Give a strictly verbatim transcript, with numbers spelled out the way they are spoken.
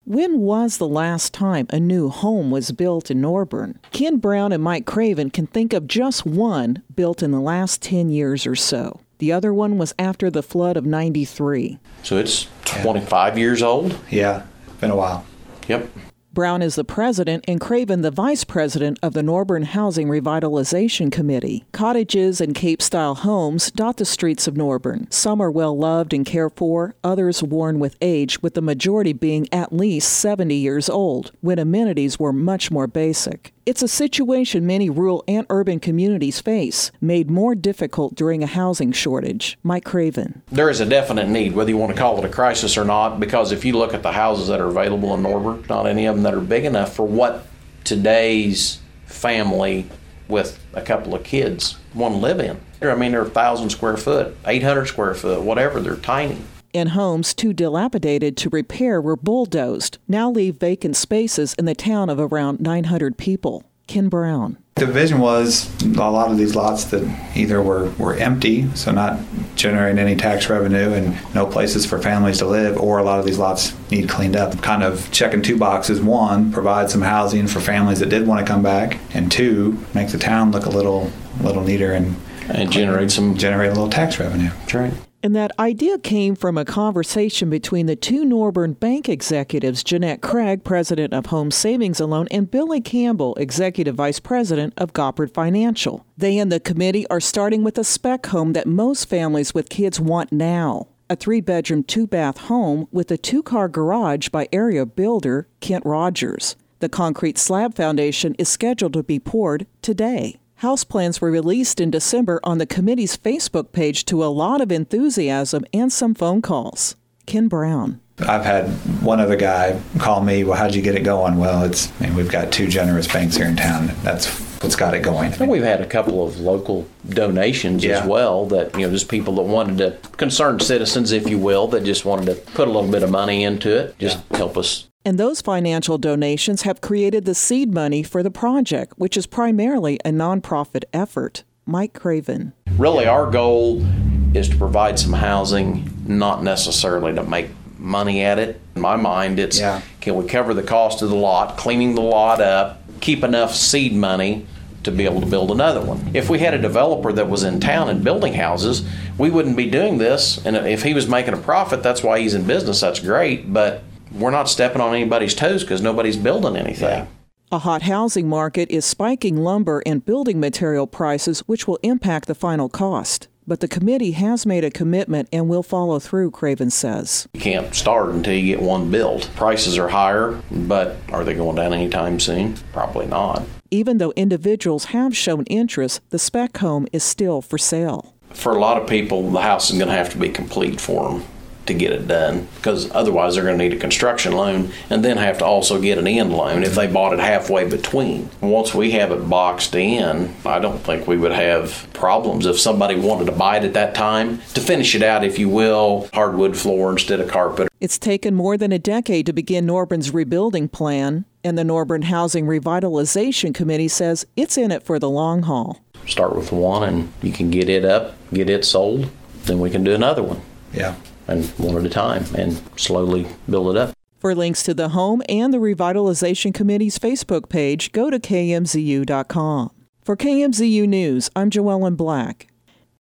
When was the last time a new home was built in Norburn? Ken Brown and Mike Craven can think of just one built in the last ten years or so. The other one was after the flood of ninety-three. So it's twenty-five yeah. years old? Yeah, been a while. Yep. Brown is the president and Craven the vice president of the Norburn Housing Revitalization Committee. Cottages and Cape-style homes dot the streets of Norburn. Some are well-loved and cared for, others worn with age, with the majority being at least seventy years old, when amenities were much more basic. It's a situation many rural and urban communities face, made more difficult during a housing shortage. Mike Craven. There is a definite need, whether you want to call it a crisis or not, because if you look at the houses that are available in Norburn, not any of them that are big enough for what today's family with a couple of kids want to live in. I mean, they're one thousand square foot, eight hundred square foot, whatever, they're tiny. And homes too dilapidated to repair were bulldozed, now leave vacant spaces in the town of around nine hundred people. Ken Brown. The vision was a lot of these lots that either were, were empty, so not generating any tax revenue and no places for families to live, or a lot of these lots need cleaned up. Kind of checking two boxes. One, provide some housing for families that did want to come back, and two, make the town look a little, little neater and, and generate some generate a little tax revenue. That's right. And that idea came from a conversation between the two Norburn bank executives, Jeanette Craig, president of Home Savings and Loan, and Billy Campbell, executive vice president of Goppard Financial. They and the committee are starting with a spec home that most families with kids want now. A three-bedroom, two-bath home with a two-car garage by area builder Kent Rogers. The concrete slab foundation is scheduled to be poured today. House plans were released in December on the committee's Facebook page to a lot of enthusiasm and some phone calls. Ken Brown. I've had one other guy call me, well, how'd you get it going? Well, it's, I mean, we've got two generous banks here in town. That's what's got it going. And we've had a couple of local donations yeah. as well that, you know, just people that wanted to, concerned citizens, if you will, that just wanted to put a little bit of money into it, just yeah. help us. And those financial donations have created the seed money for the project, which is primarily a nonprofit effort. Mike Craven. Really, our goal is to provide some housing, not necessarily to make money at it. In my mind, it's yeah. can we cover the cost of the lot, cleaning the lot up, keep enough seed money to be able to build another one. If we had a developer that was in town and building houses, we wouldn't be doing this. And if he was making a profit, that's why he's in business. That's great. But we're not stepping on anybody's toes because nobody's building anything. Yeah. A hot housing market is spiking lumber and building material prices, which will impact the final cost. But the committee has made a commitment and will follow through, Craven says. You can't start until you get one built. Prices are higher, but are they going down anytime soon? Probably not. Even though individuals have shown interest, the spec home is still for sale. For a lot of people, the house is going to have to be complete for them to get it done, because otherwise they're going to need a construction loan and then have to also get an end loan if they bought it halfway between. Once we have it boxed in, I don't think we would have problems if somebody wanted to buy it at that time. To finish it out, if you will, hardwood floor instead of carpet. It's taken more than a decade to begin Norburn's rebuilding plan, and the Norburn Housing Revitalization Committee says it's in it for the long haul. Start with one and you can get it up, get it sold, then we can do another one. Yeah. And one at a time, and slowly build it up. For links to the home and the Revitalization Committee's Facebook page, go to K M Z U dot com. For K M Z U News, I'm Joellen Black.